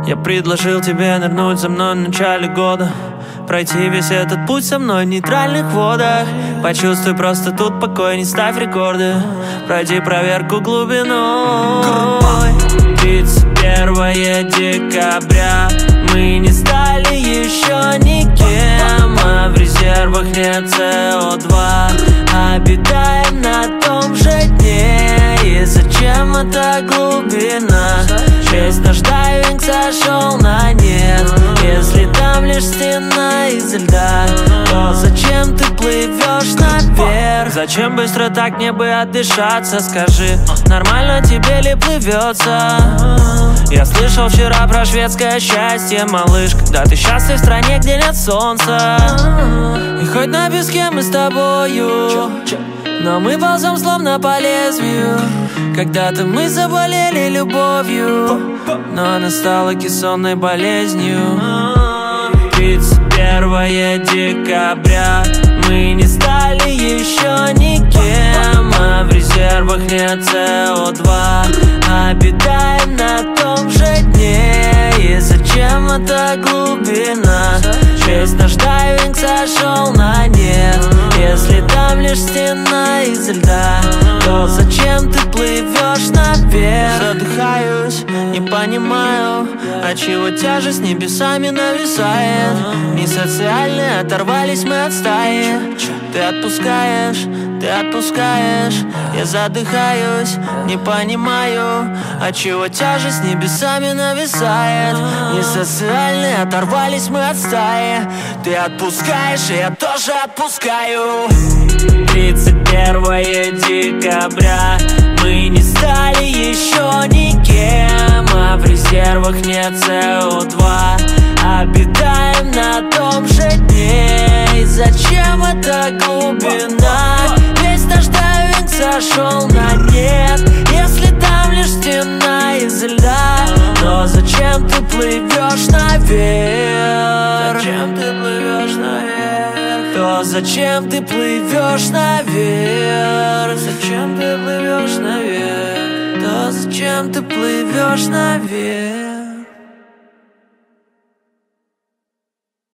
Я предложил тебе нырнуть за мной в начале года, пройти весь этот путь со мной в нейтральных водах. Почувствуй просто тут покой, не ставь рекорды, пройди проверку глубиной. 31 декабря, мы не стали еще никем, а в резервах нет СО2, обитаем на том же дне. И зачем эта глубина? Весь наш дайвинг сошел на нет. Если там лишь стена из льда, то зачем ты плывешь наверх? Зачем быстро так мне бы отдышаться? Скажи, нормально тебе ли плывется? Я слышал вчера про шведское счастье, малыш, когда ты счастлив в стране, где нет солнца. И хоть на песке мы с тобою, но мы ползем словно по лезвию. Когда-то мы заболели любовью, но она стала кессонной болезнью. 31 декабря, мы не стали еще никем, а в резервах нет СО2, обитаем на том же дне. И зачем эта глубина? Весь наш дайвинг сошел на нет. Если там лишь стена из льда, то зачем ты плывешь наверх? Задыхаюсь, не понимаю, отчего тяжесть небесами нависает. Не социальные, оторвались мы от стаи. Ты отпускаешь, я задыхаюсь, не понимаю, отчего тяжесть небесами нависает. Не социальные, оторвались мы от стаи. Ты отпускаешь, и я тоже отпускаю. 31 декабря, мы не стали еще никем, а в резервах нет СО2, обитаем на том же дне. И зачем эта глубина? Весь наш дайвинг сошел на нет. Если там лишь стена из льда, то зачем ты плывешь наверх? Зачем ты плывешь наверх? То зачем ты плывешь наверх? Зачем ты плывешь наверх? То зачем ты плывешь наверх?